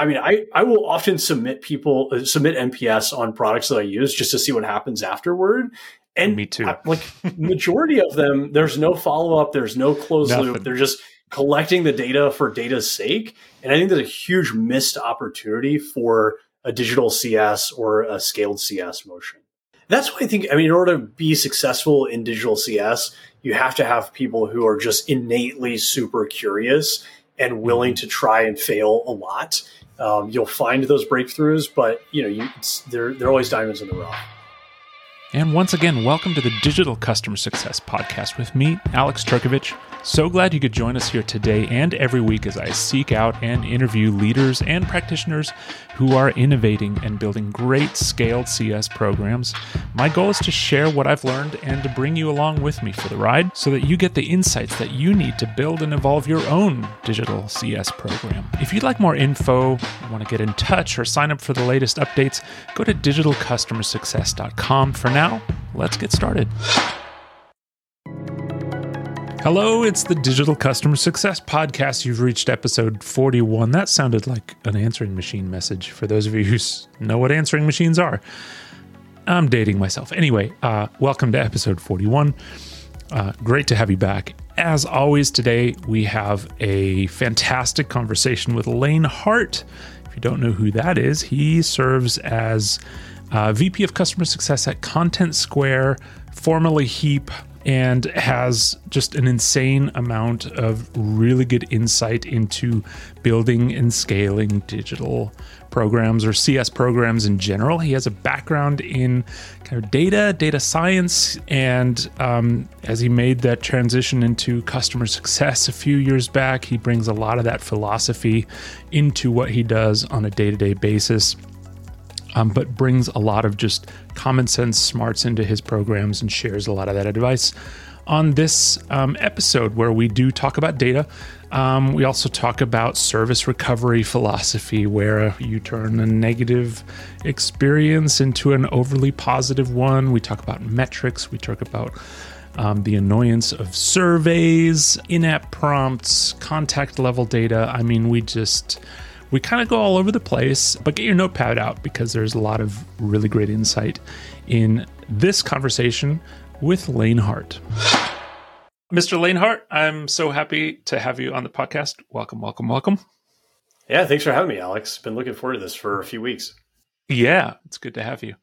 I mean, I will often submit NPS on products that I use just to see what happens afterward. And me too. Majority of them, there's no follow-up, there's no closed loop. They're just collecting the data for data's sake. And I think there's a huge missed opportunity for a digital CS or a scaled CS motion. That's why I think, I mean, in order to be successful in digital CS, you have to have people who are just innately super curious and willing to try and fail a lot. You'll find those breakthroughs, but they're always diamonds in the rough. And once again, welcome to the Digital Customer Success Podcast with me, Alex Turkovich. So glad you could join us here today and every week as I seek out and interview leaders and practitioners who are innovating and building great scaled CS programs. My goal is to share what I've learned and to bring you along with me for the ride so that you get the insights that you need to build and evolve your own digital CS program. If you'd like more info, want to get in touch, or sign up for the latest updates, go to digitalcustomersuccess.com. For now, let's get started. Hello, it's the Digital Customer Success Podcast. You've reached episode 41. That sounded like an answering machine message for those of you who know what answering machines are. I'm dating myself. Anyway, welcome to episode 41. Great to have you back. As always, today we have a fantastic conversation with Lane Hart. If you don't know who that is, he serves as VP of Customer Success at Content Square, formerly Heap, and has just an insane amount of really good insight into building and scaling digital programs or CS programs in general. He has a background in kind of data science, and as he made that transition into customer success a few years back, he brings a lot of that philosophy into what he does on a day-to-day basis. But brings a lot of just common sense smarts into his programs and shares a lot of that advice on this episode where we do talk about data. We also talk about service recovery philosophy, where you turn a negative experience into an overly positive one. We talk about metrics. We talk about the annoyance of surveys, in-app prompts, contact level data. I mean, we kind of go all over the place, but get your notepad out because there's a lot of really great insight in this conversation with Lane Hart. Mr. Lane Hart, I'm so happy to have you on the podcast. Welcome, welcome, welcome. Yeah, thanks for having me, Alex. Been looking forward to this for a few weeks. Yeah, it's good to have you.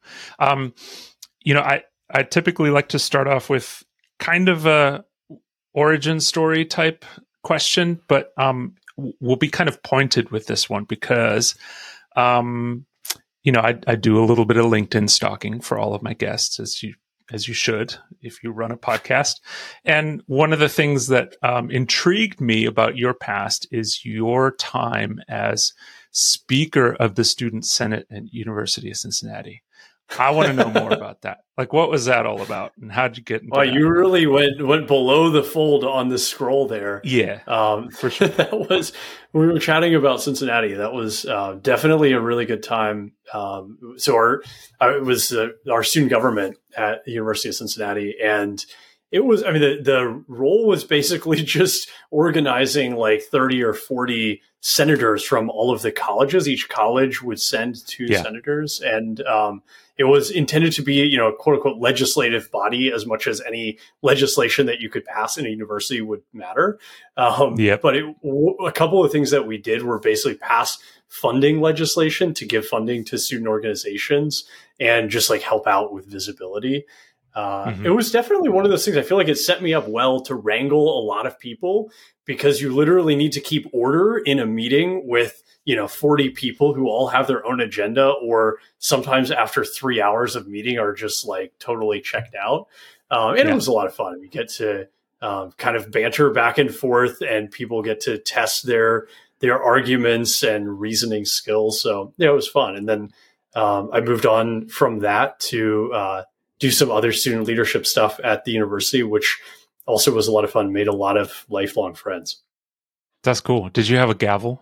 I typically like to start off with kind of a origin story type question, but we'll be kind of pointed with this one because, I do a little bit of LinkedIn stalking for all of my guests, as you should if you run a podcast. And one of the things that intrigued me about your past is your time as Speaker of the Student Senate at University of Cincinnati. I want to know more about that. Like, what was that all about, and how'd you get into that? You really went below the fold on the scroll there. Yeah, for sure. We were chatting about Cincinnati. That was definitely a really good time. It was our student government at the University of Cincinnati, and it was, I mean, the role was basically just organizing like 30 or 40 senators from all of the colleges. Each college would send two senators, and it was intended to be, quote unquote, legislative body as much as any legislation that you could pass in a university would matter. But a couple of things that we did were basically pass funding legislation to give funding to student organizations and just like help out with visibility. It was definitely one of those things. I feel like it set me up well to wrangle a lot of people because you literally need to keep order in a meeting with 40 people who all have their own agenda, or sometimes after 3 hours of meeting are just like totally checked out. It was a lot of fun. We get to kind of banter back and forth, and people get to test their arguments and reasoning skills. So it was fun. And then I moved on from that to do some other student leadership stuff at the university, which also was a lot of fun. Made a lot of lifelong friends. That's cool. Did you have a gavel?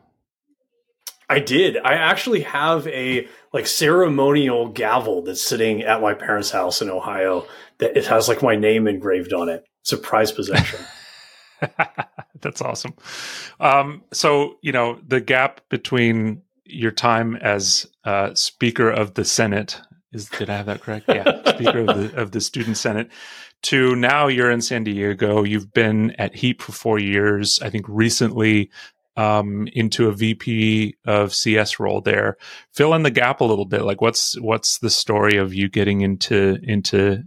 I did. I actually have a ceremonial gavel that's sitting at my parents' house in Ohio that it has like my name engraved on it. It's a prized possession. That's awesome. So, the gap between, your time as Speaker of the Senate. Did I have that correct? Yeah, Speaker of the Student Senate. To now, you're in San Diego. You've been at Heap for 4 years. I think recently into a VP of CS role there. Fill in the gap a little bit. Like, what's the story of you getting into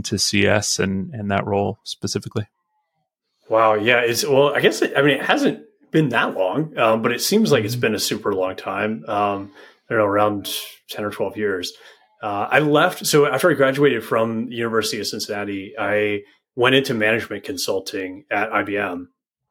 CS and that role specifically? Wow, yeah, I guess it hasn't been that long, but it seems like it's been a super long time. I don't know, around 10 or 12 years. I left. So after I graduated from the University of Cincinnati, I went into management consulting at IBM.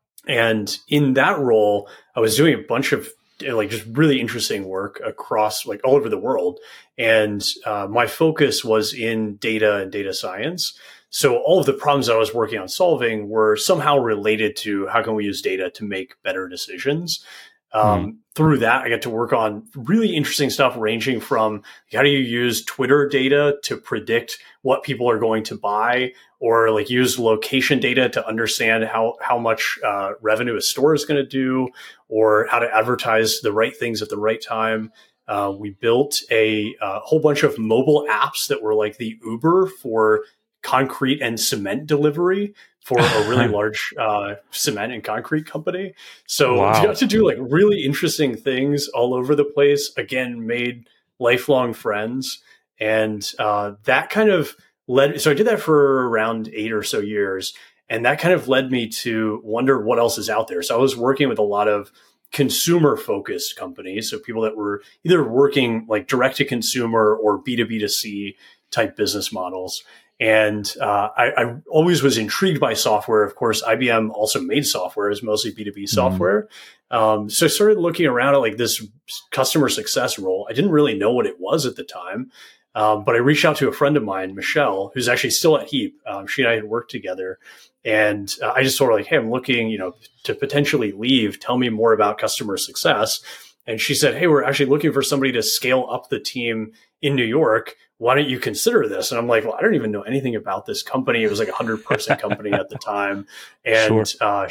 And in that role, I was doing a bunch of just really interesting work across all over the world. And my focus was in data and data science. So all of the problems I was working on solving were somehow related to how can we use data to make better decisions. Through that, I got to work on really interesting stuff ranging from how do you use Twitter data to predict what people are going to buy, or use location data to understand how much revenue a store is going to do, or how to advertise the right things at the right time. We built a whole bunch of mobile apps that were like the Uber for concrete and cement delivery for a really large cement and concrete company. So wow. We got to do really interesting things all over the place. Again, made lifelong friends. And that kind of led, so I did that for around 8 or so years. And that kind of led me to wonder what else is out there. So I was working with a lot of consumer focused companies. So people that were either working direct to consumer or B2B2C type business models. And I always was intrigued by software. Of course, IBM also made software as mostly B2B software. So I started looking around at this customer success role. I didn't really know what it was at the time. But I reached out to a friend of mine, Michelle, who's actually still at Heap. She and I had worked together. And I just told her hey, I'm looking, to potentially leave. Tell me more about customer success. And she said, hey, we're actually looking for somebody to scale up the team in New York. Why don't you consider this? And I'm like, well, I don't even know anything about this company. It was a 100-person company at the time. And sure.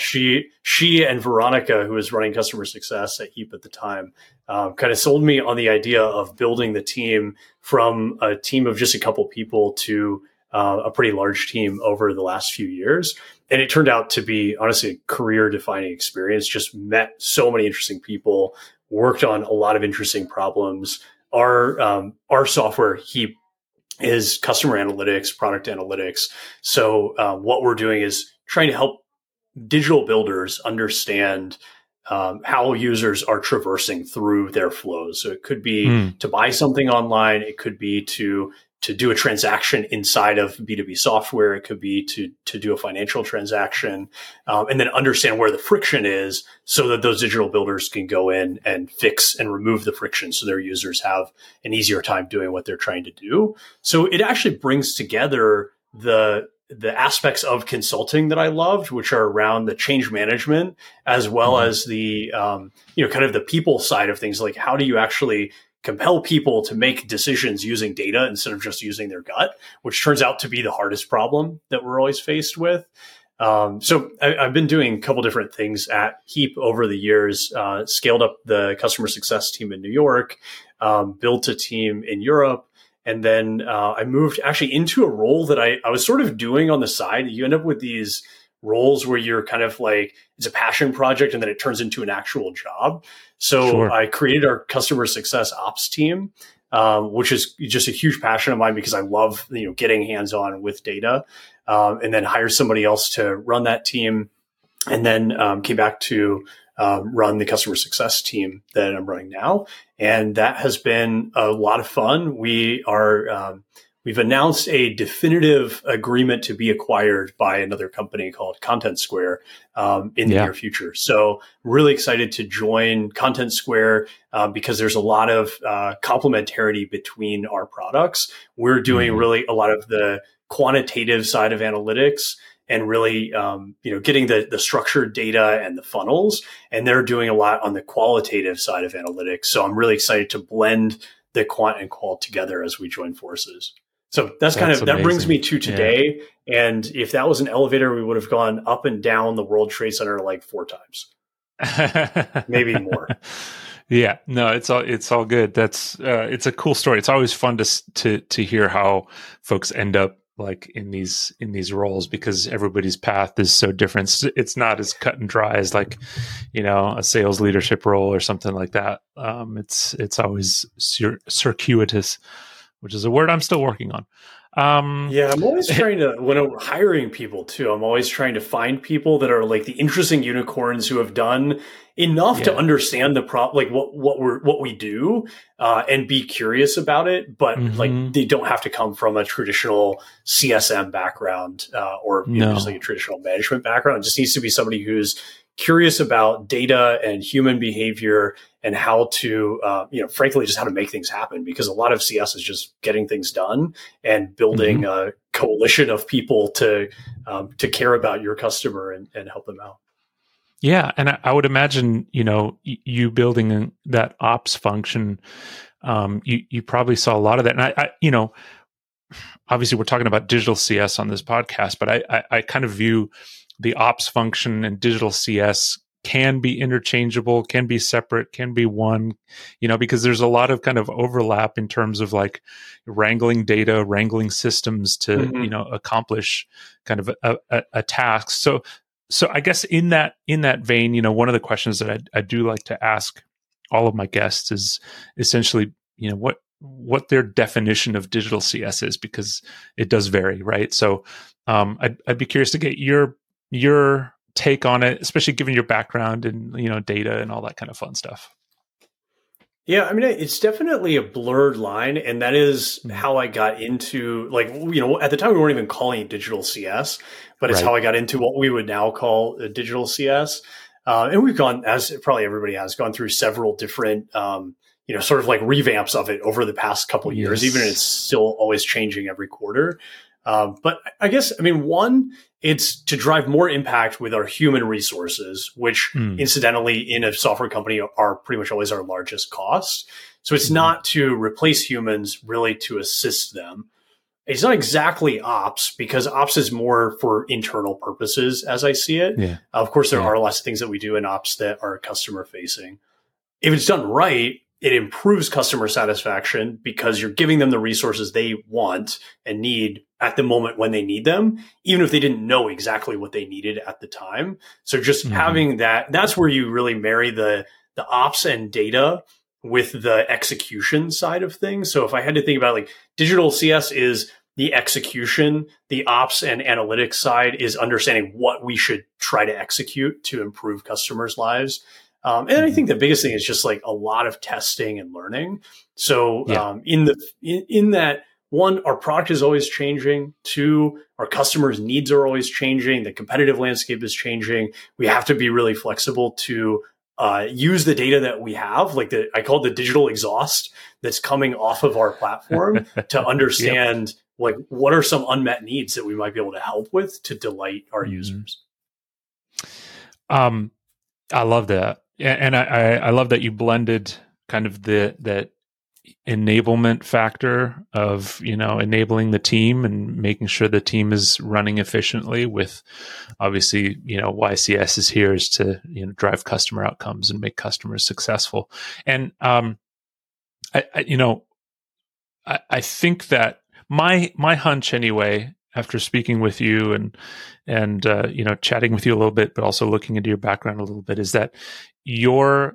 She and Veronica, who was running customer success at Heap at the time, kind of sold me on the idea of building the team from a team of just a couple people to a pretty large team over the last few years. And it turned out to be, honestly, a career-defining experience. Just met so many interesting people, worked on a lot of interesting problems. Our software, Heap, is customer analytics, product analytics. So what we're doing is trying to help digital builders understand how users are traversing through their flows. So it could be to buy something online. It could be to do a transaction inside of B2B software. It could be to do a financial transaction, and then understand where the friction is so that those digital builders can go in and fix and remove the friction so their users have an easier time doing what they're trying to do. So it actually brings together the aspects of consulting that I loved, which are around the change management, as well as the, kind of the people side of things. Like, how do you actually compel people to make decisions using data instead of just using their gut, which turns out to be the hardest problem that we're always faced with. So I've been doing a couple different things at Heap over the years, scaled up the customer success team in New York, built a team in Europe. And then I moved actually into a role that I was sort of doing on the side. You end up with these roles where you're kind of it's a passion project and then it turns into an actual job. So sure. I created our customer success ops team, which is just a huge passion of mine because I love, getting hands-on with data, and then hired somebody else to run that team. And then came back to run the customer success team that I'm running now. And that has been a lot of fun. We've announced a definitive agreement to be acquired by another company called Content Square in the near future. So really excited to join Content Square because there's a lot of complementarity between our products. We're doing really a lot of the quantitative side of analytics and really, getting the structured data and the funnels. And they're doing a lot on the qualitative side of analytics. So I'm really excited to blend the quant and qual together as we join forces. So that's amazing. That brings me to today. Yeah. And if that was an elevator, we would have gone up and down the World Trade Center 4 times, maybe more. Yeah, no, it's all good. That's it's a cool story. It's always fun to hear how folks end up like in these roles, because everybody's path is so different. It's not as cut and dry as like, a sales leadership role or something like that. It's always circuitous, which is a word I'm still working on. Yeah, I'm always trying to, when I'm hiring people too, I'm always trying to find people that are like the interesting unicorns who have done enough to understand the like what we do, and be curious about it, but like they don't have to come from a traditional CSM background, or just like a traditional management background. It just needs to be somebody who's curious about data and human behavior and how to, frankly, just how to make things happen, because a lot of CS is just getting things done and building a coalition of people to care about your customer and help them out. Yeah. And I would imagine, you building that ops function, you probably saw a lot of that. And I obviously we're talking about digital CS on this podcast, but I kind of view the ops function and digital CS can be interchangeable, can be separate, can be one, because there's a lot of kind of overlap in terms of like wrangling data, wrangling systems to, accomplish kind of a task. So I guess in that vein, one of the questions that I do like to ask all of my guests is essentially, what their definition of digital CS is, because it does vary, right? So I'd be curious to get your take on it, especially given your background and data and all that kind of fun stuff. Yeah, I mean, it's definitely a blurred line, and that is how I got into, like, at the time we weren't even calling it digital CS, but it's how I got into what we would now call digital CS. And we've gone, as probably everybody has, gone through several different, sort of like revamps of it over the past couple of years, even it's still always changing every quarter. But I guess, one, it's to drive more impact with our human resources, which incidentally in a software company are pretty much always our largest cost. So it's not to replace humans, really to assist them. It's not exactly ops, because ops is more for internal purposes as I see it. Yeah. Of course, there are lots of things that we do in ops that are customer facing. If it's done right, it improves customer satisfaction because you're giving them the resources they want and need at the moment when they need them, even if they didn't know exactly what they needed at the time. So just having that's where you really marry the ops and data with the execution side of things. So if I had to think about, like, digital CS is the execution, the ops and analytics side is understanding what we should try to execute to improve customers' lives. And I think the biggest thing is just like a lot of testing and learning. So in that, one, our product is always changing. Two, our customers' needs are always changing. The competitive landscape is changing. We have to be really flexible to use the data that we have, like I call it the digital exhaust that's coming off of our platform to understand like what are some unmet needs that we might be able to help with to delight our users. I love that. And I love that you blended kind of that enablement factor of, enabling the team and making sure the team is running efficiently with, obviously, why CS is here is to, drive customer outcomes and make customers successful. And, I think that my hunch anyway, after speaking with you and chatting with you a little bit, but also looking into your background a little bit, is that your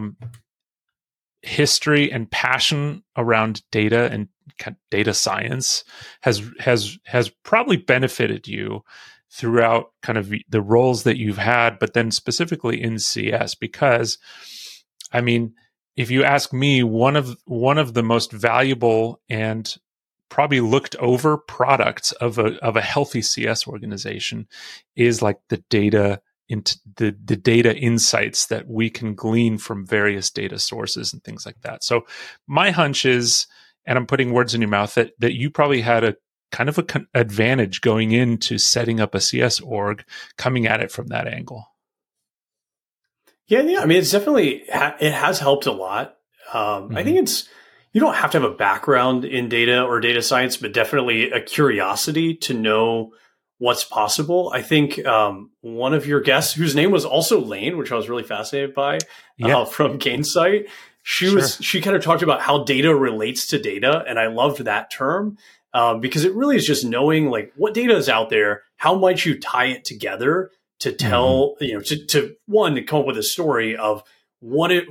history and passion around data and data science has probably benefited you throughout kind of the roles that you've had, but then specifically in CS, because if you ask me, one of the most valuable and probably looked over products of a healthy CS organization is like the data into the data insights that we can glean from various data sources and things like that. So my hunch is, and I'm putting words in your mouth, that you probably had a kind of an advantage going into setting up a CS org, coming at it from that angle. Yeah. It's definitely, it has helped a lot. I think you don't have to have a background in data or data science, but definitely a curiosity to know what's possible. I think one of your guests, whose name was also Lane, which I was really fascinated by, from Gainsight, she kind of talked about how data relates to data, and I loved that term because it really is just knowing like what data is out there, how might you tie it together to tell to come up with a story of what are the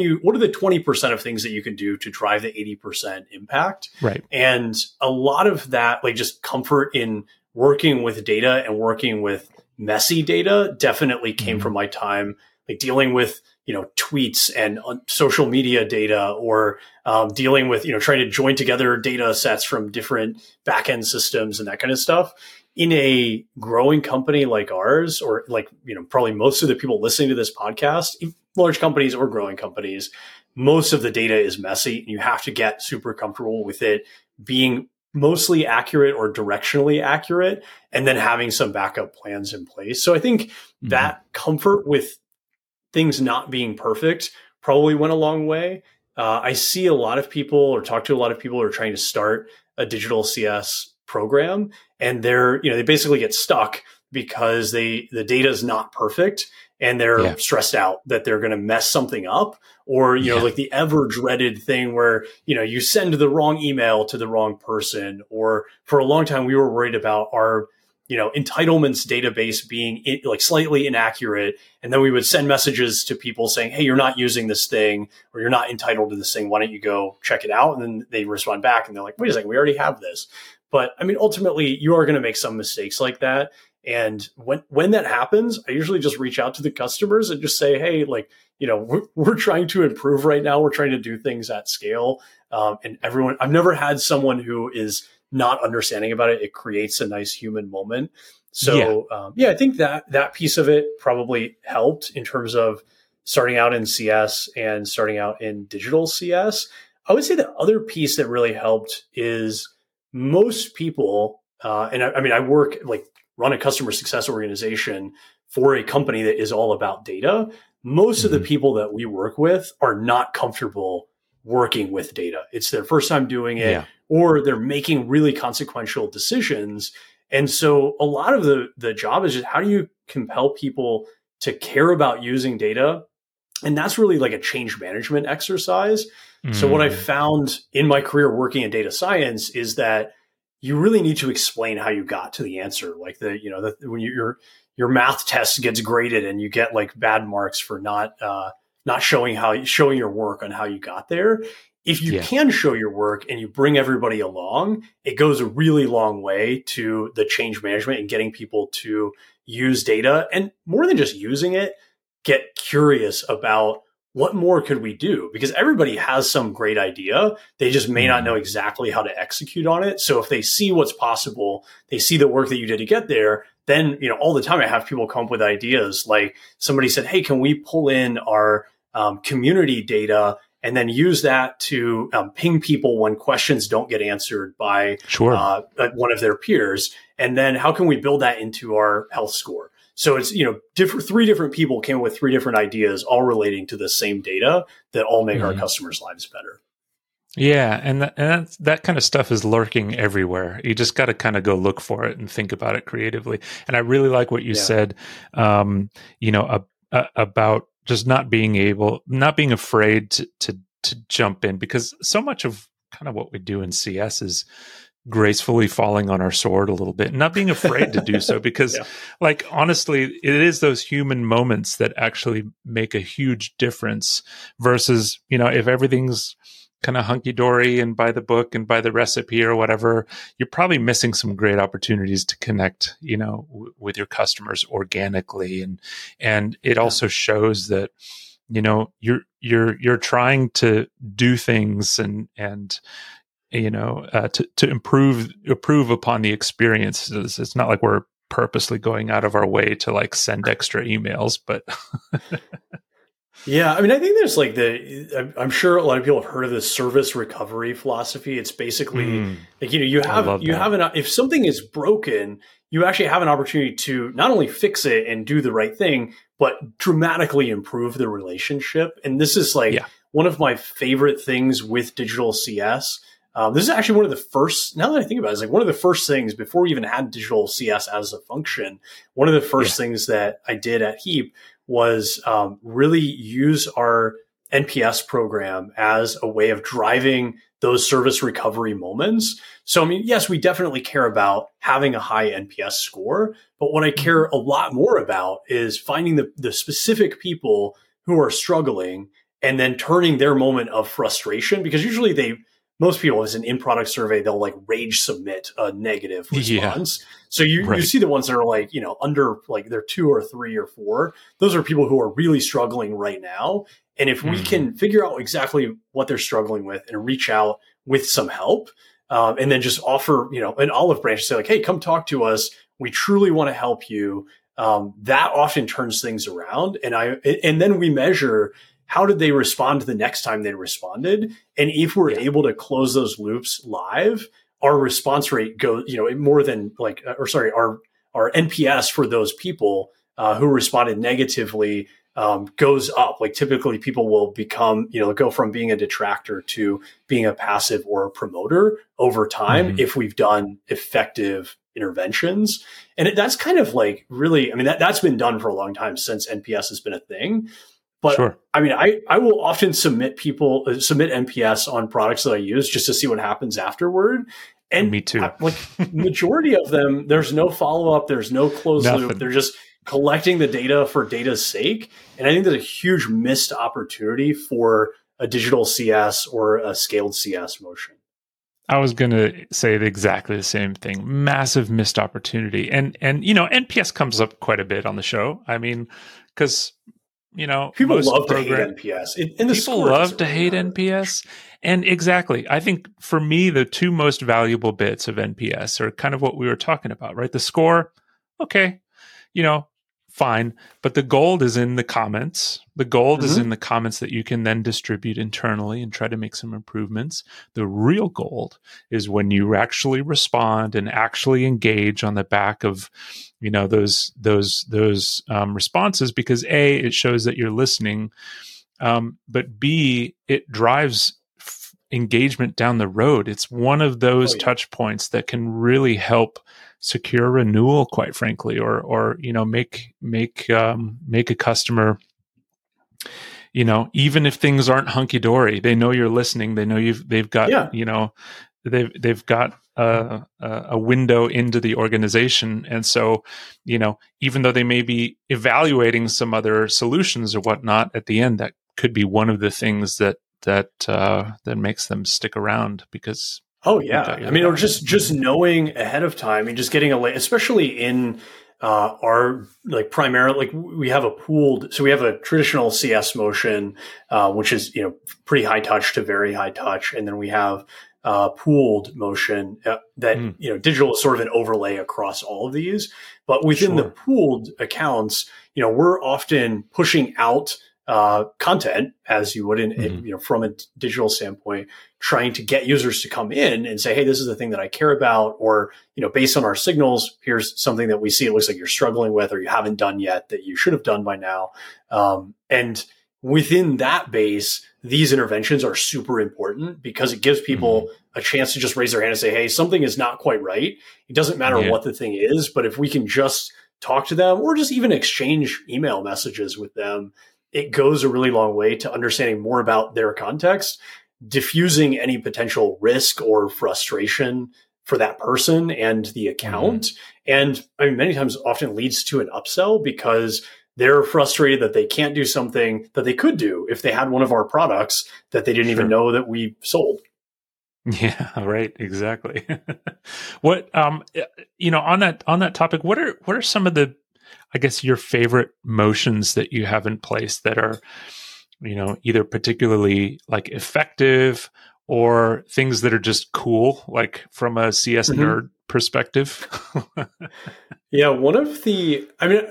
20% of things that you can do to drive the 80% impact, right? And a lot of that, like just comfort in working with data and working with messy data, definitely came from my time like dealing with tweets and social media data, or dealing with trying to join together data sets from different backend systems and that kind of stuff. In a growing company like ours, or like probably most of the people listening to this podcast, large companies or growing companies, most of the data is messy, and you have to get super comfortable with it being mostly accurate or directionally accurate, and then having some backup plans in place. So I think that comfort with things not being perfect probably went a long way. I see a lot of people, or talk to a lot of people who are trying to start a digital CS program, and they basically get stuck because the data is not perfect, and they're stressed out that they're going to mess something up, or like the ever dreaded thing where you send the wrong email to the wrong person. Or for a long time we were worried about our entitlements database being like slightly inaccurate, and then we would send messages to people saying, hey, you're not using this thing, or you're not entitled to this thing, why don't you go check it out? And then they respond back and they're like, wait a second, we already have this. But I mean, ultimately you are going to make some mistakes like that. And when that happens, I usually just reach out to the customers and just say, hey, like, we're trying to improve right now. We're trying to do things at scale. And I've never had someone who is not understanding about it. It creates a nice human moment. So I think that piece of it probably helped in terms of starting out in CS and starting out in digital CS. I would say the other piece that really helped is most people, and I work run a customer success organization for a company that is all about data. Most of the people that we work with are not comfortable working with data. It's their first time doing it, or they're making really consequential decisions. And so a lot of the job is just how do you compel people to care about using data? And that's really like a change management exercise. So what I found in my career working in data science is that you really need to explain how you got to the answer. Like when your math test gets graded and you get like bad marks for not showing your work on how you got there. If you can show your work and you bring everybody along, it goes a really long way to the change management and getting people to use data, and more than just using it, get curious about what more could we do? Because everybody has some great idea. They just may not know exactly how to execute on it. So if they see what's possible, they see the work that you did to get there, then, all the time I have people come up with ideas. Like somebody said, hey, can we pull in our community data and then use that to ping people when questions don't get answered by one of their peers? And then how can we build that into our health score? So it's, three different people came up with three different ideas, all relating to the same data that all make our customers' lives better. Yeah. And that kind of stuff is lurking everywhere. You just got to kind of go look for it and think about it creatively. And I really like what you said, about just not being afraid to jump in, because so much of kind of what we do in CS is gracefully falling on our sword a little bit and not being afraid to do so, because like, honestly, it is those human moments that actually make a huge difference versus, if everything's kind of hunky-dory and by the book and by the recipe or whatever, you're probably missing some great opportunities to connect, with your customers organically. And it also shows that, you're trying to do things and to improve upon the experience. It's not like we're purposely going out of our way to like send extra emails, but yeah, I mean, I think there's like I'm sure a lot of people have heard of this service recovery philosophy. It's basically like, if something is broken, you actually have an opportunity to not only fix it and do the right thing, but dramatically improve the relationship. And this is like one of my favorite things with digital CS. This is actually one of the first, now that I think about it, it's like one of the first things before we even had digital CS as a function. One of the first things that I did at Heap was really use our NPS program as a way of driving those service recovery moments. So, I mean, yes, we definitely care about having a high NPS score, but what I care a lot more about is finding the specific people who are struggling and then turning their moment of frustration, because usually most people, as an in-product survey, they'll like rage submit a negative response. So you see the ones that are like, under like they're 2 or 3 or 4. Those are people who are really struggling right now. And if we can figure out exactly what they're struggling with and reach out with some help, and then just offer, an olive branch, say like, hey, come talk to us. We truly want to help you. That often turns things around. And then we measure, how did they respond the next time they responded? And if we're able to close those loops live, our response rate goes, more than our NPS for those people who responded negatively goes up. Like typically people will become, go from being a detractor to being a passive or a promoter over time if we've done effective interventions. And that's kind of like really, I mean, that's been done for a long time since NPS has been a thing. But I mean, I will often submit NPS on products that I use just to see what happens afterward. And me too. Majority of them, there's no follow-up, there's no closed loop. They're just collecting the data for data's sake. And I think there's a huge missed opportunity for a digital CS or a scaled CS motion. I was going to say exactly the same thing. Massive missed opportunity. And NPS comes up quite a bit on the show. I mean, because people love to hate NPS. People love to hate NPS. And exactly. I think for me, the 2 most valuable bits of NPS are kind of what we were talking about, right? The score, okay, fine. But the gold is in the comments. The gold is in the comments that you can then distribute internally and try to make some improvements. The real gold is when you actually respond and actually engage on the back of those responses, because A, it shows that you're listening, but B, it drives engagement down the road. It's one of those touch points that can really help secure renewal, quite frankly, or make a customer, even if things aren't hunky dory, they know you're listening. They know they've got they've got a window into the organization. And so, even though they may be evaluating some other solutions or whatnot, at the end, that could be one of the things that makes them stick around, because or just knowing ahead of time and just getting especially in our primarily, we have a traditional CS motion, which is pretty high touch to very high touch, and then we have pooled motion that digital is sort of an overlay across all of these. But within the pooled accounts, we're often pushing out content, as you would in from a digital standpoint, trying to get users to come in and say, hey, this is the thing that I care about, or based on our signals, here's something that we see it looks like you're struggling with or you haven't done yet that you should have done by now. And within that base, these interventions are super important because it gives people a chance to just raise their hand and say, hey, something is not quite right. It doesn't matter what the thing is, but if we can just talk to them or just even exchange email messages with them, it goes a really long way to understanding more about their context, diffusing any potential risk or frustration for that person and the account. And I mean, many times often leads to an upsell because they're frustrated that they can't do something that they could do if they had one of our products that they didn't even know that we sold. Yeah, right. Exactly. What, on that topic, what are some of the, I guess, your favorite motions that you have in place that are, either particularly like effective or things that are just cool, like from a CS nerd perspective? Yeah. One of the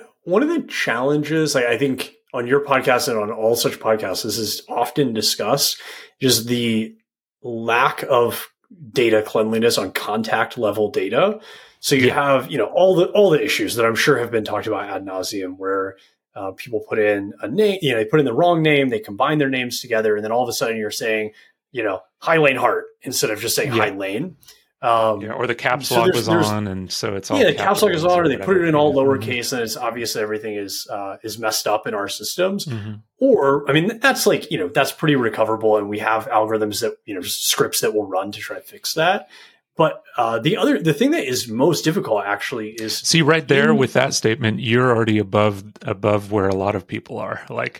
challenges, I think on your podcast and on all such podcasts, this is often discussed, just the lack of data cleanliness on contact level data. So you have, all the issues that I'm sure have been talked about ad nauseum, where people put in a name, they put in the wrong name, they combine their names together, and then all of a sudden you're saying, Hi Lane Hart instead of just saying Hi Lane. Or the caps lock was on, and so it's all the caps lock is on, or they put it in all lowercase, and it's obvious that everything is messed up in our systems. Or, I mean, that's like that's pretty recoverable, and we have algorithms that just scripts that will run to try to fix that. But the thing that is most difficult actually is right there with that statement, you're already above where a lot of people are. Like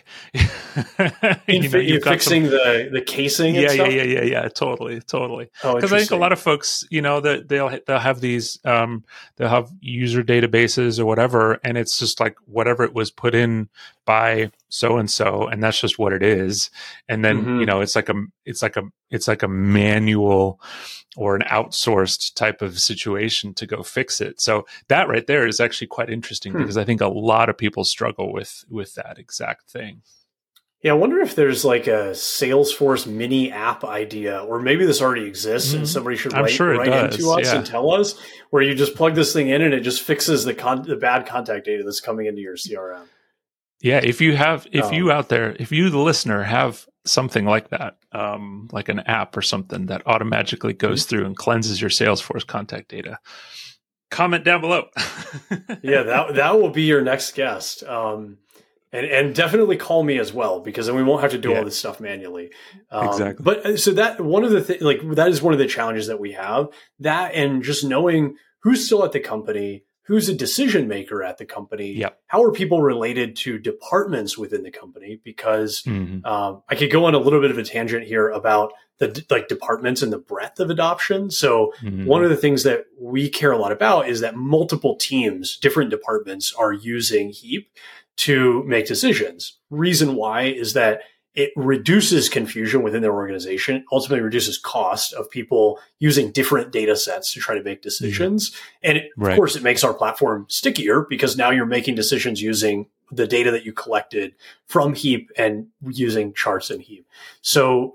fixing the casing. And stuff? Yeah. Totally. Oh, because I think a lot of folks, that they'll have these they'll have user databases or whatever, and it's just like whatever it was put in by so and so, and that's just what it is. And then it's like a manual or an outsourced type of situation to go fix it. So that right there is actually quite interesting because I think a lot of people struggle with that exact thing. Yeah, I wonder if there's like a Salesforce mini app idea, or maybe this already exists and somebody should write into us and tell us, where you just plug this thing in and it just fixes the bad contact data that's coming into your CRM. Yeah, if you out there, if you, the listener, have something like that, like an app or something that automatically goes through and cleanses your Salesforce contact data, comment down below. Yeah, that will be your next guest. And definitely call me as well, because then we won't have to do all this stuff manually. Exactly. But so that one of the that is one of the challenges that we have, that, and just knowing who's still at the company, who's a decision maker at the company, how are people related to departments within the company? Because I could go on a little bit of a tangent here about the departments and the breadth of adoption. So one of the things that we care a lot about is that multiple teams, different departments, are using Heap to make decisions. Reason why is that it reduces confusion within their organization, ultimately reduces cost of people using different data sets to try to make decisions. And of course, it makes our platform stickier, because now you're making decisions using the data that you collected from Heap and using charts in Heap. So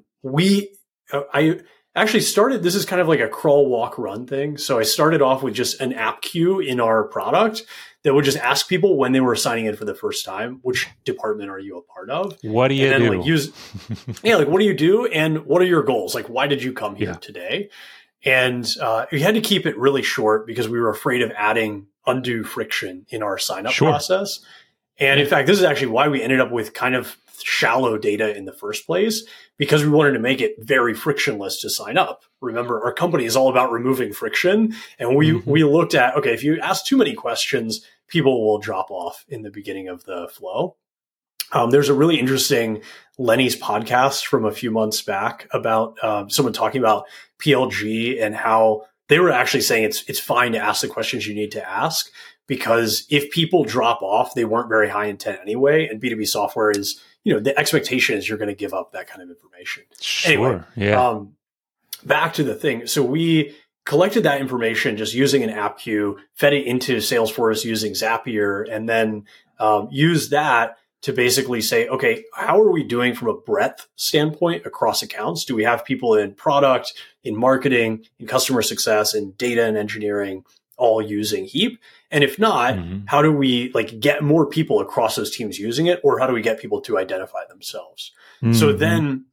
I actually started, this is kind of like a crawl, walk, run thing. So I started off with just an app queue in our product that would just ask people when they were signing in for the first time, which department are you a part of? What do you do? What do you do? And what are your goals? Like, why did you come here today? And we had to keep it really short because we were afraid of adding undue friction in our sign up process. And in fact, this is actually why we ended up with kind of shallow data in the first place, because we wanted to make it very frictionless to sign up. Remember, our company is all about removing friction. And we looked at, okay, if you ask too many questions, people will drop off in the beginning of the flow. There's a really interesting Lenny's podcast from a few months back about someone talking about PLG and how they were actually saying it's fine to ask the questions you need to ask, because if people drop off, they weren't very high intent anyway. And B2B software is, the expectation is you're going to give up that kind of information. Sure. Anyway, back to the thing. So we collected that information just using an app queue, fed it into Salesforce using Zapier, and then used that to basically say, okay, how are we doing from a breadth standpoint across accounts? Do we have people in product, in marketing, in customer success, in data and engineering, all using Heap? And if not, how do we get more people across those teams using it? Or how do we get people to identify themselves? So then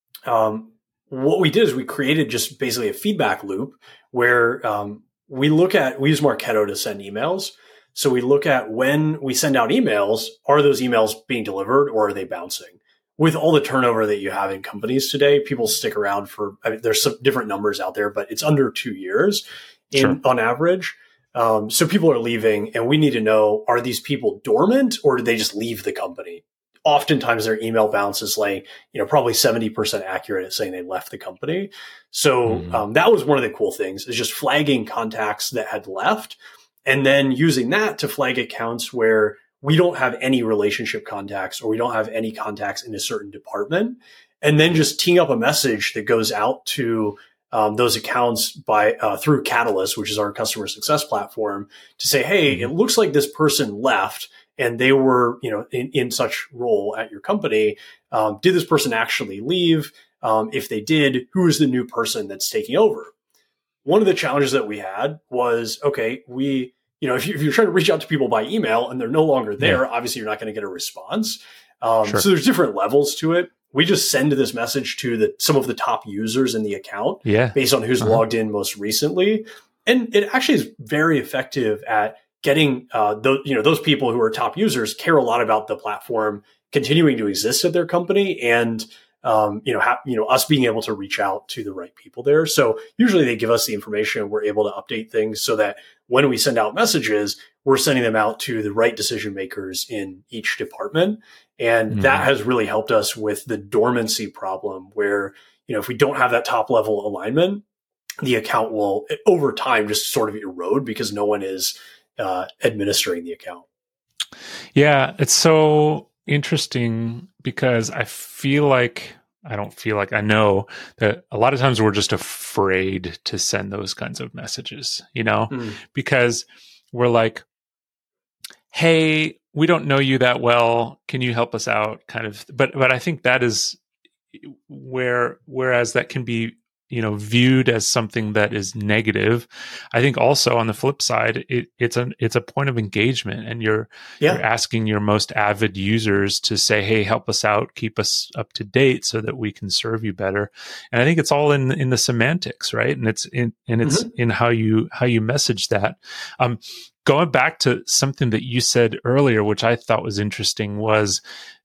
what we did is we created just basically a feedback loop where we use Marketo to send emails. So we look at when we send out emails, are those emails being delivered or are they bouncing? With all the turnover that you have in companies today, people stick around for, there's some different numbers out there, but it's under 2 years on average. So people are leaving, and we need to know, are these people dormant or did they just leave the company? Oftentimes their email bounce is probably 70% accurate at saying they left the company. So that was one of the cool things, is just flagging contacts that had left, and then using that to flag accounts where we don't have any relationship contacts or we don't have any contacts in a certain department, and then just teeing up a message that goes out to those accounts through Catalyst, which is our customer success platform, to say, hey, it looks like this person left and they were, in such role at your company. Did this person actually leave? If they did, who is the new person that's taking over? One of the challenges that we had was, okay, if you're trying to reach out to people by email and they're no longer there, obviously you're not going to get a response. So there's different levels to it. we just send this message to some of the top users in the account based on who's logged in most recently. And it actually is very effective at getting those people who are top users care a lot about the platform continuing to exist at their company, and us being able to reach out to the right people there. So usually they give us the information, we're able to update things so that when we send out messages, we're sending them out to the right decision makers in each department. And that has really helped us with the dormancy problem where, if we don't have that top level alignment, the account will over time just sort of erode because no one is administering the account. Yeah, it's so interesting because I know that a lot of times we're just afraid to send those kinds of messages, because we're like, hey, we don't know you that well. Can you help us out? Kind of. But I think that is whereas that can be, viewed as something that is negative. I think also on the flip side, it's a point of engagement, and you're asking your most avid users to say, hey, help us out, keep us up to date so that we can serve you better. And I think it's all in the semantics, right? And it's in how you message that. Going back to something that you said earlier, which I thought was interesting, was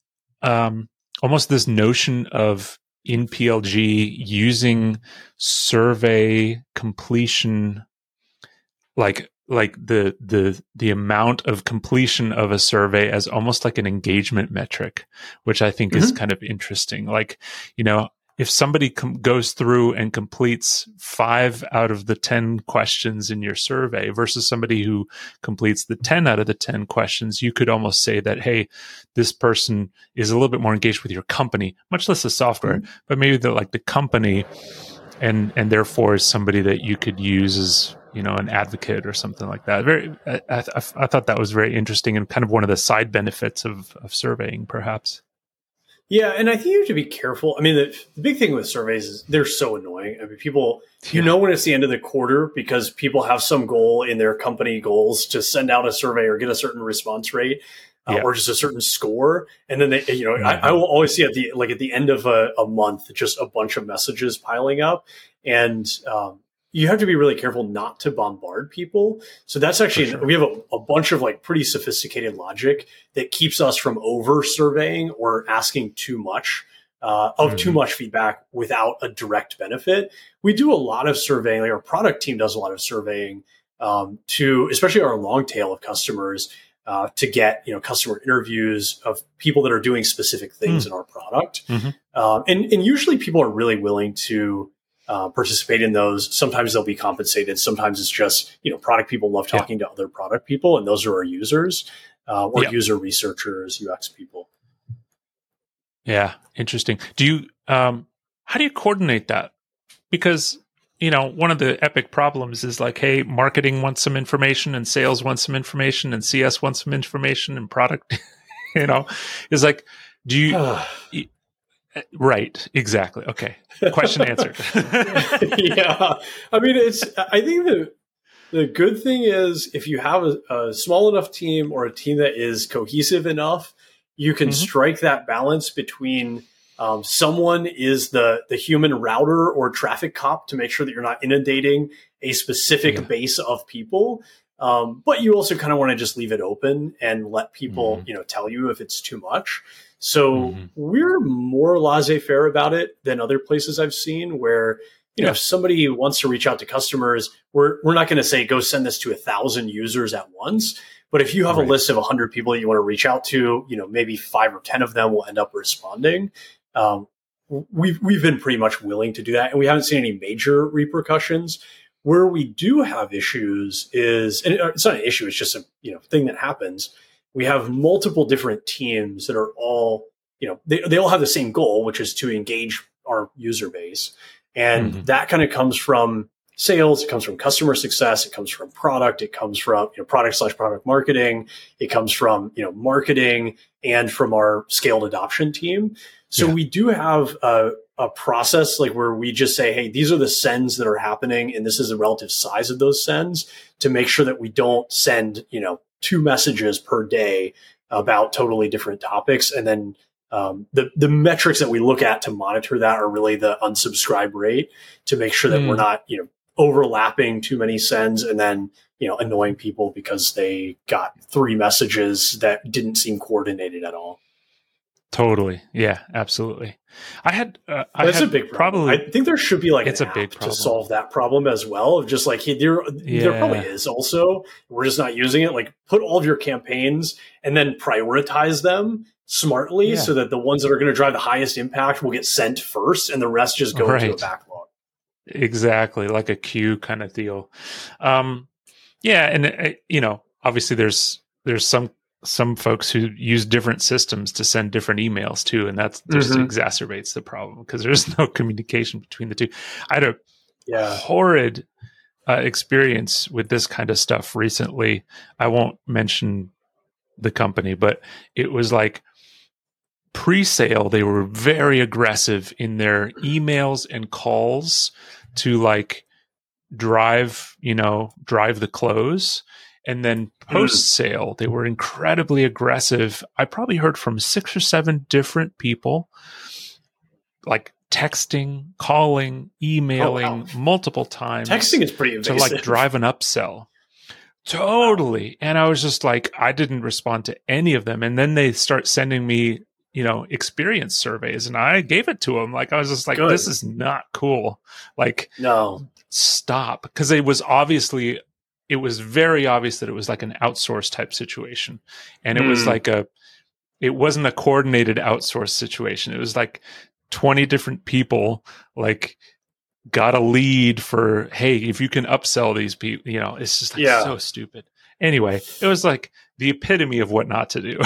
almost this notion of in PLG using survey completion, like the amount of completion of a survey as almost like an engagement metric, which I think is kind of interesting. Like, if somebody goes through and completes 5 out of the 10 questions in your survey versus somebody who completes the 10 out of the 10 questions, you could almost say that, hey, this person is a little bit more engaged with your company, much less the software, but maybe the company, and therefore is somebody that you could use as, an advocate or something like that. I thought that was very interesting and kind of one of the side benefits of surveying, perhaps. Yeah, and I think you have to be careful. I mean, the big thing with surveys is they're so annoying. I mean, people, when it's the end of the quarter because people have some goal in their company goals to send out a survey or get a certain response rate or just a certain score. And then I will always see at the end of a month, just a bunch of messages piling up. And you have to be really careful not to bombard people. So that's actually, we have a bunch of pretty sophisticated logic that keeps us from over surveying or asking too much too much feedback without a direct benefit. We do a lot of surveying, our product team does a lot of surveying to, especially our long tail of customers, to get, customer interviews of people that are doing specific things in our product. And usually people are really willing to participate in those. Sometimes they'll be compensated. Sometimes it's just, product people love talking to other product people, and those are our users or user researchers, UX people. Yeah. Interesting. Do you, how do you coordinate that? Because, one of the epic problems is hey, marketing wants some information and sales wants some information and CS wants some information and product, is do you, right. Exactly. Okay. Question answered. Yeah. I mean, I think the good thing is if you have a small enough team or a team that is cohesive enough, you can strike that balance between someone is the human router or traffic cop to make sure that you're not inundating a specific base of people. But you also kind of want to just leave it open and let people, tell you if it's too much. So we're more laissez-faire about it than other places I've seen where, if somebody wants to reach out to customers, we're not going to say, go send this to 1,000 users at once. But if you have a list of 100 people that you want to reach out to, maybe 5 or 10 of them will end up responding. We've been pretty much willing to do that. And we haven't seen any major repercussions. Where we do have issues is, and it's not an issue, it's just a thing that happens. We have multiple different teams that are all, they all have the same goal, which is to engage our user base. And that kind of comes from sales, it comes from customer success, it comes from product, it comes from product/product marketing, it comes from marketing, and from our scaled adoption team. So we do have a process where we just say, hey, these are the sends that are happening, and this is the relative size of those sends to make sure that we don't send 2 messages per day about totally different topics and then the metrics that we look at to monitor that are really the unsubscribe rate to make sure that we're not, overlapping too many sends and then, annoying people because they got 3 messages that didn't seem coordinated at all. Totally. Yeah, absolutely. That's a big problem. I think there should be it's an a app big problem to solve that problem as well. Of just like, hey, there probably is also. We're just not using it. Like, put all of your campaigns and then prioritize them smartly so that the ones that are going to drive the highest impact will get sent first and the rest just go into a backlog. Exactly. Like a queue kind of deal. And obviously there's some folks who use different systems to send different emails too, and that just exacerbates the problem because there's no communication between the two. I had a horrid experience with this kind of stuff recently. I won't mention the company, but it was like pre-sale. They were very aggressive in their emails and calls to like drive the close. And then post-sale, they were incredibly aggressive. I probably heard from 6 or 7 different people, like texting, calling, emailing multiple times. Texting is pretty invasive. To like drive an upsell. Totally. And I was just like, I didn't respond to any of them. And then they start sending me, experience surveys. And I gave it to them. Like, I was just like, this is not cool. Like, no, stop. Because it was very obvious that it was like an outsource type situation. And it was like it wasn't a coordinated outsource situation. It was like 20 different people like got a lead for, hey, if you can upsell these people, it's just like so stupid. Anyway, it was like the epitome of what not to do.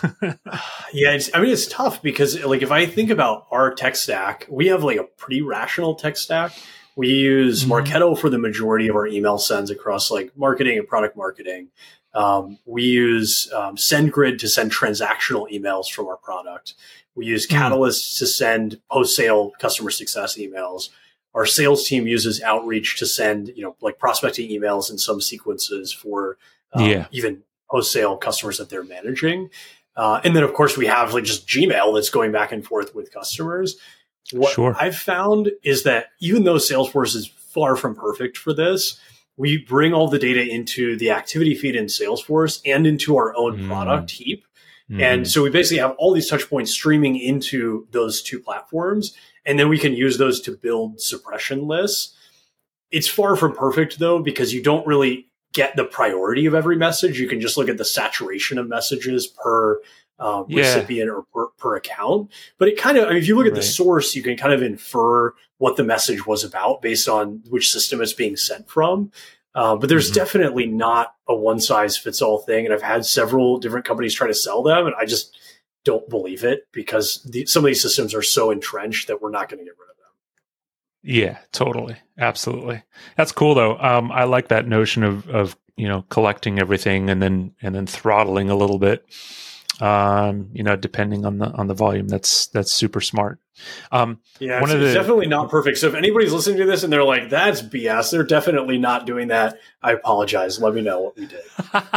It's tough because like, if I think about our tech stack, we have like a pretty rational tech stack. We use Marketo for the majority of our email sends across like marketing and product marketing. We use SendGrid to send transactional emails from our product. We use Catalyst to send post-sale customer success emails. Our sales team uses Outreach to send, like prospecting emails in some sequences for even post-sale customers that they're managing. And then, of course, we have like just Gmail that's going back and forth with customers. What I've found is that even though Salesforce is far from perfect for this, we bring all the data into the activity feed in Salesforce and into our own product Heap. And so we basically have all these touch points streaming into those 2 platforms, and then we can use those to build suppression lists. It's far from perfect, though, because you don't really get the priority of every message. You can just look at the saturation of messages per recipient or per account. But it kind of, if you look at the source, you can kind of infer what the message was about based on which system it's being sent from. But there's definitely not a one-size-fits-all thing. And I've had several different companies try to sell them, and I just don't believe it because some of these systems are so entrenched that we're not going to get rid of them. Yeah, totally. Absolutely. That's cool, though. I like that notion of collecting everything and then throttling a little bit. Depending on the volume. That's super smart. It's definitely not perfect. So if anybody's listening to this and they're like, that's BS, they're definitely not doing that, I apologize. Let me know what we did.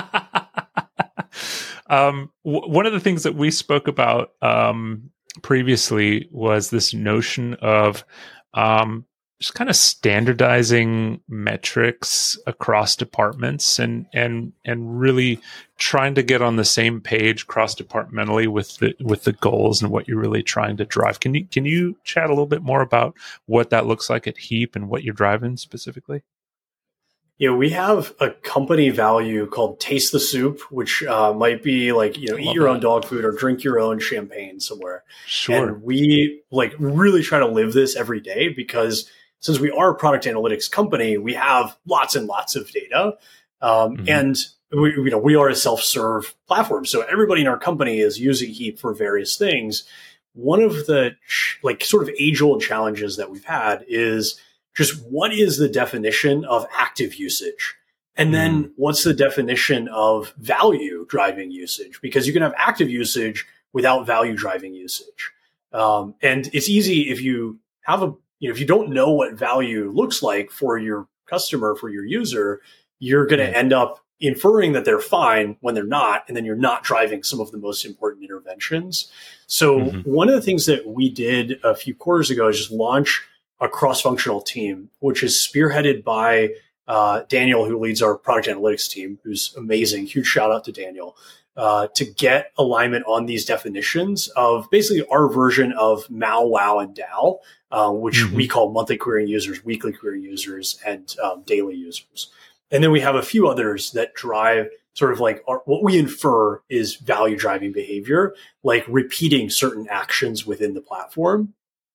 One of the things that we spoke about previously was this notion of just kind of standardizing metrics across departments and really trying to get on the same page cross-departmentally with the goals and what you're really trying to drive. Can you chat a little bit more about what that looks like at Heap and what you're driving specifically? We have a company value called Taste the Soup, which might be like, eat your own dog food or drink your own champagne somewhere. Sure. And we like really try to live this every day because since we are a product analytics company, we have lots and lots of data. And we are a self-serve platform. So everybody in our company is using Heap for various things. One of the sort of age-old challenges that we've had is just what is the definition of active usage? And then what's the definition of value driving usage? Because you can have active usage without value driving usage. And it's easy if you have if you don't know what value looks like for your customer, for your user, you're going to end up inferring that they're fine when they're not, and then you're not driving some of the most important interventions. So one of the things that we did a few quarters ago is just launch a cross-functional team, which is spearheaded by Daniel, who leads our product analytics team, who's amazing. Huge shout out to Daniel, to get alignment on these definitions of basically our version of MAU, WOW, and DAO, which we call monthly querying users, weekly querying users, and daily users. And then we have a few others that drive sort of like what we infer is value driving behavior, like repeating certain actions within the platform.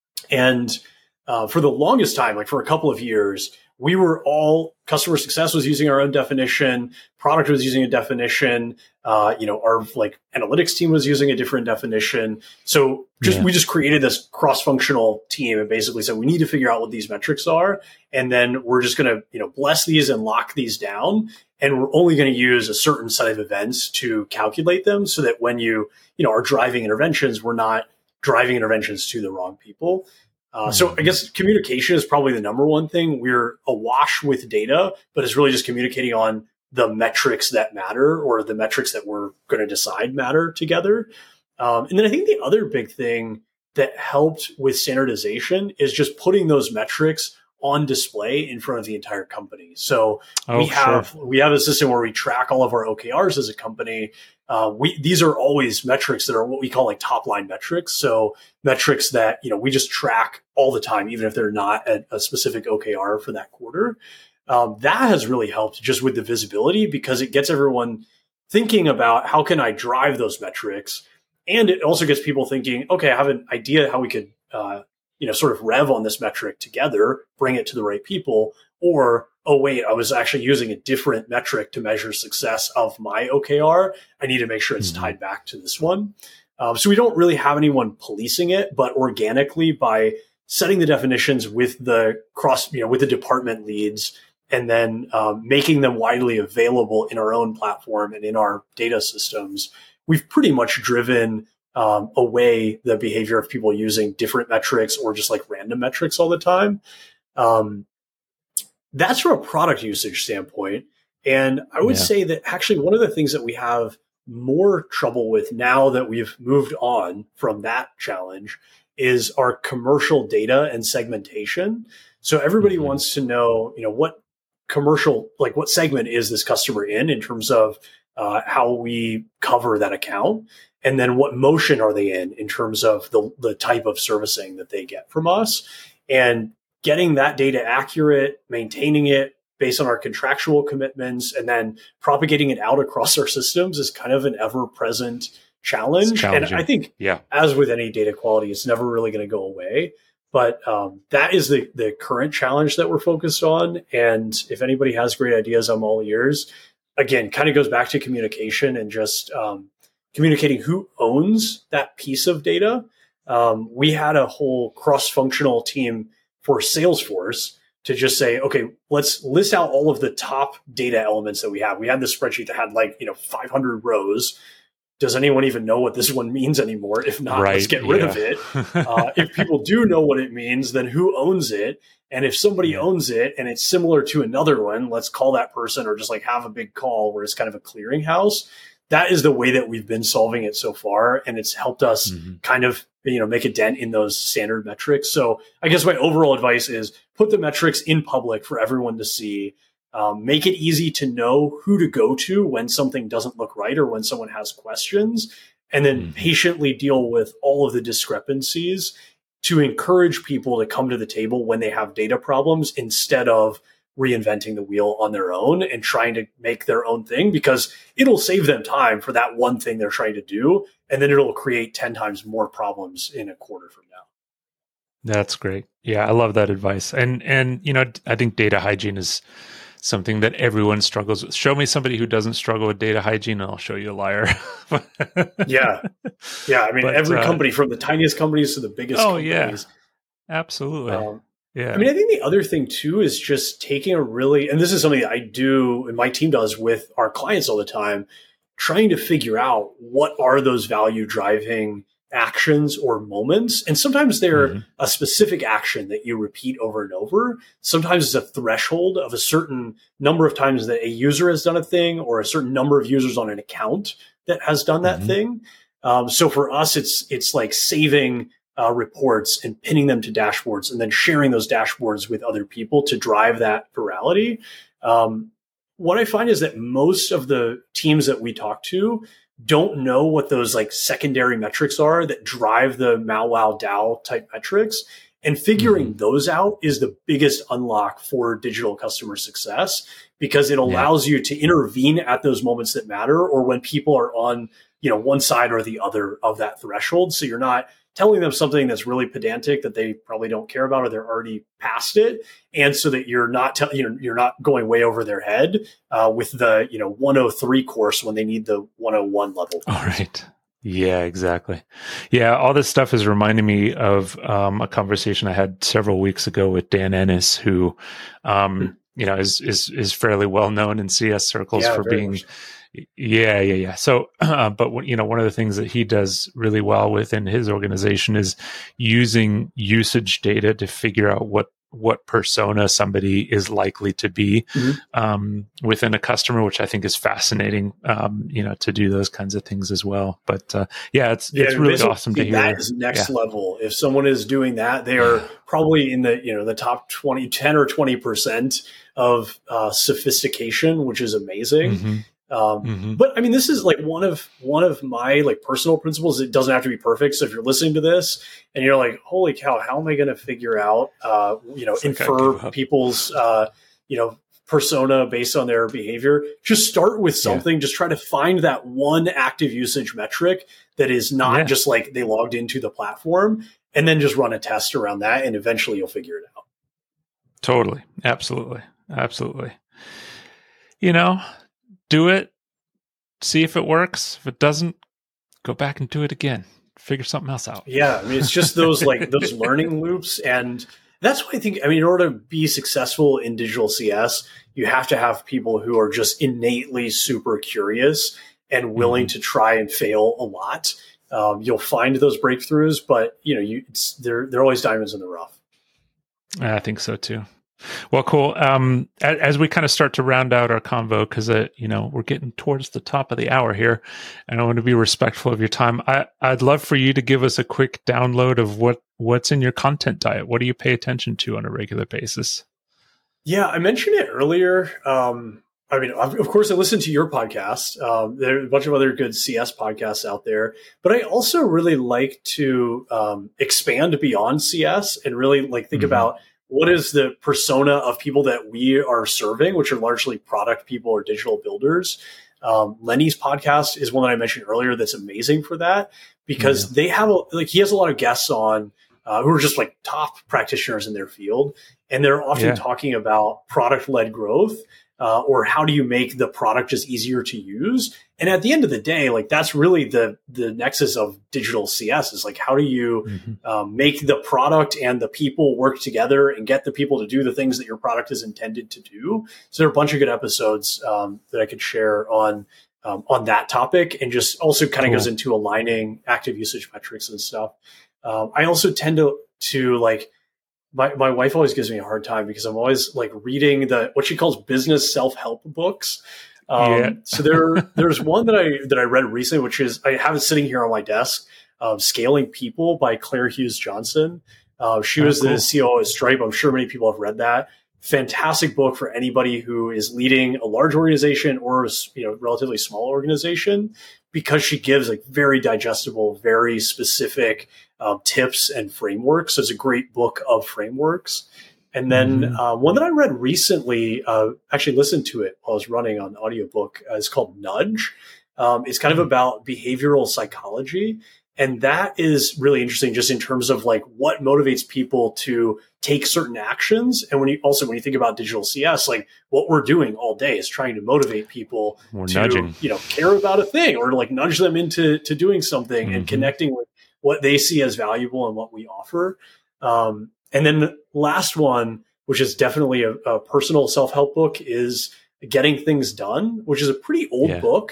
And for the longest time, like for a couple of years, we were all customer success was using our own definition, product was using a definition, our like analytics team was using a different definition. So we just created this cross-functional team and basically said we need to figure out what these metrics are, and then we're just going to bless these and lock these down, and we're only going to use a certain set of events to calculate them, so that when you are driving interventions, we're not driving interventions to the wrong people. So I guess communication is probably the number one thing. We're awash with data, but it's really just communicating on the metrics that matter, or the metrics that we're going to decide matter together. And then I think the other big thing that helped with standardization is just putting those metrics on display in front of the entire company. So we have a system where we track all of our OKRs as a company. These are always metrics that are what we call like top line metrics. So metrics that, we just track all the time, even if they're not at a specific OKR for that quarter. That has really helped just with the visibility, because it gets everyone thinking about how can I drive those metrics. And it also gets people thinking, okay, I have an idea how we could, sort of rev on this metric together, bring it to the right people. Or, oh, wait, I was actually using a different metric to measure success of my OKR. I need to make sure it's tied back to this one. So we don't really have anyone policing it, but organically by setting the definitions with the with the department leads, and then making them widely available in our own platform and in our data systems, we've pretty much driven away the behavior of people using different metrics or just like random metrics all the time. That's from a product usage standpoint. And I would say that actually one of the things that we have more trouble with now that we've moved on from that challenge is our commercial data and segmentation. So everybody wants to know, what what segment is this customer in terms of how we cover that account, and then what motion are they in terms of the type of servicing that they get from us. And getting that data accurate, maintaining it based on our contractual commitments, and then propagating it out across our systems is kind of an ever-present challenge. And I think, as with any data quality, it's never really going to go away. But that is the current challenge that we're focused on. And if anybody has great ideas, I'm all ears. Again, kind of goes back to communication and just communicating who owns that piece of data. We had a whole cross-functional team for Salesforce to just say, okay, let's list out all of the top data elements that we have. We had this spreadsheet that had 500 rows. Does anyone even know what this one means anymore? If not, let's get rid of it. If people do know what it means, then who owns it? And if somebody owns it and it's similar to another one, let's call that person, or just have a big call where it's kind of a clearinghouse. That is the way that we've been solving it so far. And it's helped us kind of, make a dent in those standard metrics. So I guess my overall advice is put the metrics in public for everyone to see. Make it easy to know who to go to when something doesn't look right or when someone has questions, and then patiently deal with all of the discrepancies to encourage people to come to the table when they have data problems, instead of reinventing the wheel on their own and trying to make their own thing, because it'll save them time for that one thing they're trying to do. And then it'll create 10 times more problems in a quarter from now. That's great. Yeah, I love that advice. And I think data hygiene is something that everyone struggles with. Show me somebody who doesn't struggle with data hygiene, and I'll show you a liar. Yeah. I mean, every company, from the tiniest companies to the biggest companies. Yeah, absolutely. I mean, I think the other thing too is just taking and this is something that I do and my team does with our clients all the time, trying to figure out what are those value driving actions or moments. And sometimes they're a specific action that you repeat over and over. Sometimes it's a threshold of a certain number of times that a user has done a thing, or a certain number of users on an account that has done that thing. So for us, it's like saving reports and pinning them to dashboards and then sharing those dashboards with other people to drive that virality. What I find is that most of the teams that we talk to don't know what those like secondary metrics are that drive the MAU DAO type metrics. And figuring those out is the biggest unlock for digital customer success, because it allows you to intervene at those moments that matter, or when people are on, one side or the other of that threshold. So you're not telling them something that's really pedantic that they probably don't care about, or they're already past it. And so that you're not, you're not going way over their head with the, 103 course when they need the 101 level. All right. Yeah, exactly. Yeah, all this stuff is reminding me of a conversation I had several weeks ago with Dan Ennis, who, is fairly well known in CS circles for being. Yeah. So, but one of the things that he does really well within his organization is using usage data to figure out what persona somebody is likely to be within a customer, which I think is fascinating, to do those kinds of things as well. But it's really awesome to hear. That is next level. If someone is doing that, they are probably in the top 10 or 20% of sophistication, which is amazing. But I mean, this is like one of my like personal principles. It doesn't have to be perfect. So if you're listening to this and you're like, holy cow, how am I going to figure out, infer people's, persona based on their behavior? Just start with something. Just try to find that one active usage metric that is not just like they logged into the platform, and then just run a test around that. And eventually you'll figure it out. Totally. Absolutely. Do it, see if it works. If it doesn't, go back and do it again. Figure something else out. Yeah. I mean, it's just those those learning loops. And that's why I think, in order to be successful in digital CS, you have to have people who are just innately super curious and willing to try and fail a lot. You'll find those breakthroughs, but they're always diamonds in the rough. I think so too. Well, cool. As we kind of start to round out our convo, because we're getting towards the top of the hour here, and I want to be respectful of your time. I'd love for you to give us a quick download of what's in your content diet. What do you pay attention to on a regular basis? Yeah, I mentioned it earlier. Of course, I listen to your podcast. There are a bunch of other good CS podcasts out there, but I also really like to expand beyond CS and really think about what is the persona of people that we are serving, which are largely product people or digital builders. Lenny's podcast is one that I mentioned earlier that's amazing for that, because they have he has a lot of guests on who are just top practitioners in their field, and they're often talking about product-led growth. Or how do you make the product just easier to use? And at the end of the day, that's really the nexus of digital CS is how do you make the product and the people work together and get the people to do the things that your product is intended to do. So there are a bunch of good episodes that I could share on that topic, and just also kind of goes into aligning active usage metrics and stuff. I also tend to My wife always gives me a hard time because I'm always reading what she calls business self-help books. So there's one that I read recently, which is, I have it sitting here on my desk, Scaling People by Claire Hughes Johnson. She was the COO at Stripe. I'm sure many people have read that. Fantastic book for anybody who is leading a large organization or relatively small organization, because she gives very digestible, very specific tips and frameworks. So it's a great book of frameworks. And then one that I read recently, actually listened to it while I was running on audiobook, is called Nudge. It's kind of about behavioral psychology. And that is really interesting just in terms of what motivates people to take certain actions. And when you think about digital CS, what we're doing all day is trying to motivate people nudging. Care about a thing, or nudge them into doing something and connecting with what they see as valuable and what we offer. And then the last one, which is definitely a personal self-help book, is Getting Things Done, which is a pretty old book.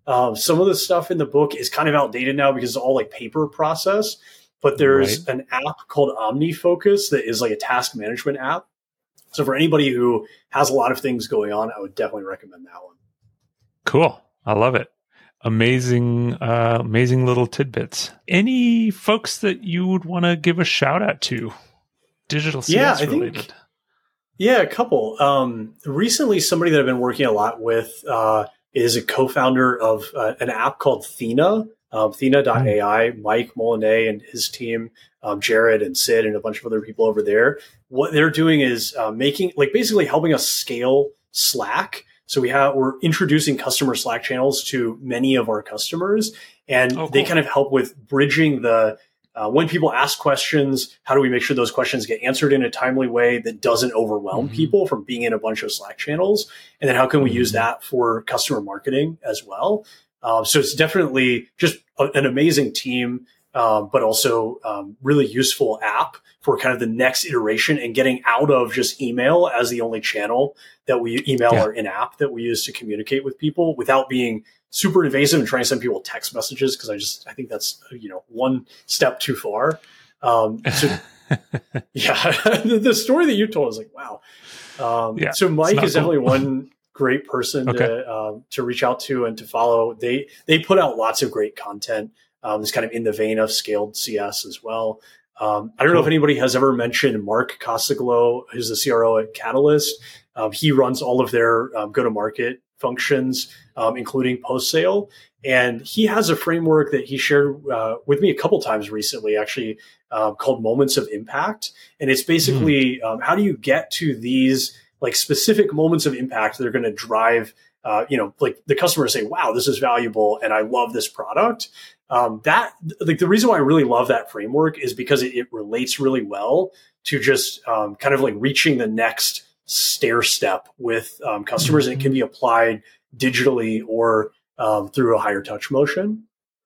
Some of the stuff in the book is kind of outdated now because it's all like paper process, but there's an app called OmniFocus that is like a task management app. So for anybody who has a lot of things going on, I would definitely recommend that one. Cool. I love it. Amazing little tidbits. Any folks that you would want to give a shout out to? Digital CS related. A couple. Recently, somebody that I've been working a lot with is a co-founder of an app called Thena, Thena.ai. Mike Molinet and his team, Jared and Sid and a bunch of other people over there. What they're doing is basically helping us scale Slack. So we're introducing customer Slack channels to many of our customers, and they kind of help with bridging the when people ask questions, how do we make sure those questions get answered in a timely way that doesn't overwhelm people from being in a bunch of Slack channels? And then how can we use that for customer marketing as well? So it's definitely just an amazing team, but also really useful app for kind of the next iteration and getting out of just email as the only channel that we email or in-app that we use to communicate with people without being super invasive and trying to send people text messages. Cause I think that's, one step too far. The story that you told is like, wow. So Mike is definitely one great person to reach out to and to follow. They put out lots of great content. It's kind of in the vein of Scaled CS as well. I don't know if anybody has ever mentioned Mark Costaglo, who's the CRO at Catalyst. He runs all of their go-to-market functions, including post-sale. And he has a framework that he shared with me a couple times recently, actually, called Moments of Impact. And it's basically how do you get to these like specific moments of impact that are going to drive, like the customer say, wow, this is valuable and I love this product. The reason why I really love that framework is because it relates really well to just kind of like reaching the next stair step with customers, and it can be applied digitally or through a higher touch motion.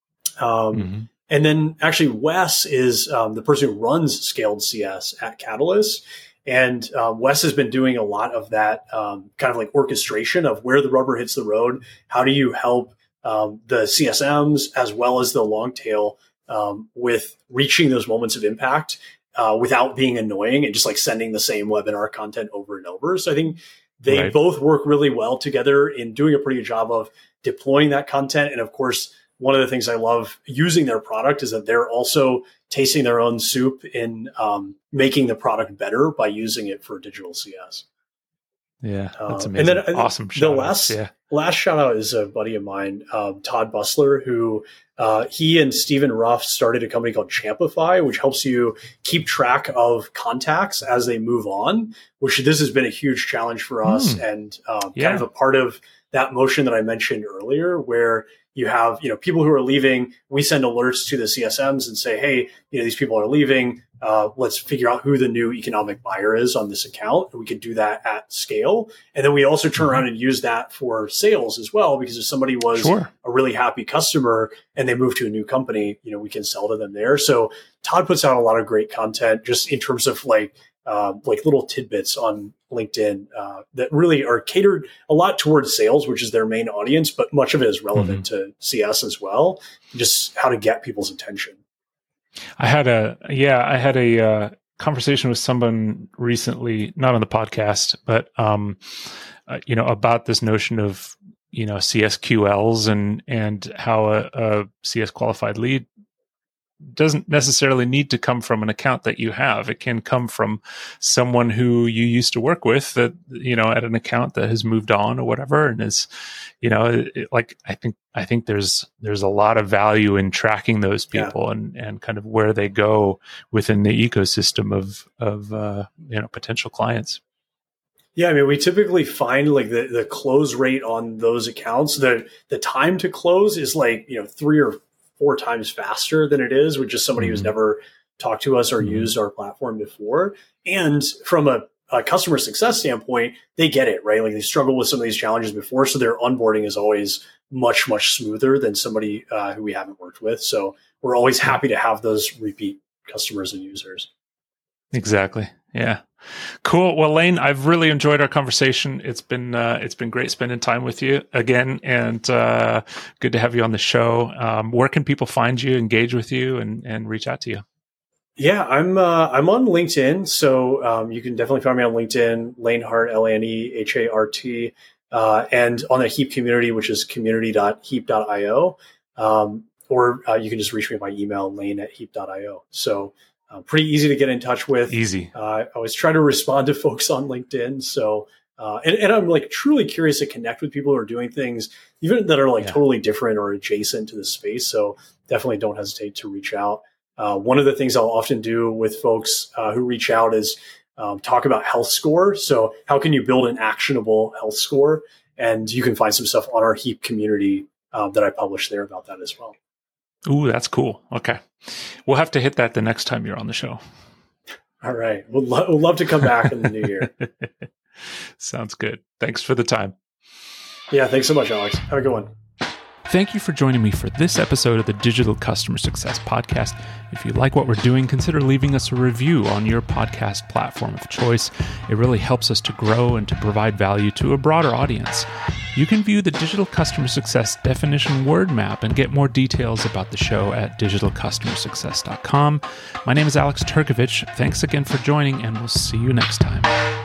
And then actually Wes is the person who runs Scaled CS at Catalyst. And Wes has been doing a lot of that kind of like orchestration of where the rubber hits the road. How do you help the CSMs as well as the long tail with reaching those moments of impact without being annoying and just like sending the same webinar content over and over. So I think they both work really well together in doing a pretty good job of deploying that content. And of course, one of the things I love using their product is that they're also tasting their own soup in making the product better by using it for digital CS. Yeah, that's amazing. And then awesome. The last shout out is a buddy of mine, Todd Bustler, who he and Stephen Ruff started a company called Champify, which helps you keep track of contacts as they move on, which this has been a huge challenge for us and kind of a part of that motion that I mentioned earlier, where you have, people who are leaving, we send alerts to the CSMs and say, hey, these people are leaving. Let's figure out who the new economic buyer is on this account. And we can do that at scale. And then we also turn around and use that for sales as well, because if somebody was a really happy customer and they move to a new company, we can sell to them there. So Todd puts out a lot of great content just in terms of like little tidbits on LinkedIn that really are catered a lot towards sales, which is their main audience, but much of it is relevant to CS as well, just how to get people's attention. I had a conversation with someone recently, not on the podcast, but about this notion of CSQLs and how a CS qualified lead doesn't necessarily need to come from an account that you have. It can come from someone who you used to work with that, at an account that has moved on or whatever. And is, I think there's a lot of value in tracking those people and kind of where they go within the ecosystem of potential clients. Yeah, I mean, we typically find like the close rate on those accounts, the time to close is like, 3 or 4 times faster than it is with just somebody who's never talked to us or used our platform before. And from a customer success standpoint, they get it, right? Like they struggled with some of these challenges before. So their onboarding is always much, much smoother than somebody who we haven't worked with. So we're always happy to have those repeat customers and users. Exactly. Yeah. Cool. Well, Lane, I've really enjoyed our conversation. It's been great spending time with you again, and good to have you on the show. Where can people find you, engage with you, and reach out to you? Yeah, I'm on LinkedIn, so you can definitely find me on LinkedIn, Lane Hart, LaneHart, and on the Heap community, which is community.heap.io, or you can just reach me by email, lane@heap.io. So pretty easy to get in touch with. Easy. I always try to respond to folks on LinkedIn. So, and I'm like truly curious to connect with people who are doing things even that are like totally different or adjacent to the space. So definitely don't hesitate to reach out. One of the things I'll often do with folks who reach out is talk about health score. So how can you build an actionable health score? And you can find some stuff on our Heap community that I publish there about that as well. Ooh, that's cool. Okay. We'll have to hit that the next time you're on the show. All right. We'll love to come back in the new year. Sounds good. Thanks for the time. Yeah, thanks so much, Alex. Have a good one. Thank you for joining me for this episode of the Digital Customer Success Podcast. If you like what we're doing, consider leaving us a review on your podcast platform of choice. It really helps us to grow and to provide value to a broader audience. You can view the Digital Customer Success definition word map and get more details about the show at digitalcustomersuccess.com. My name is Alex Turkovich. Thanks again for joining, and we'll see you next time.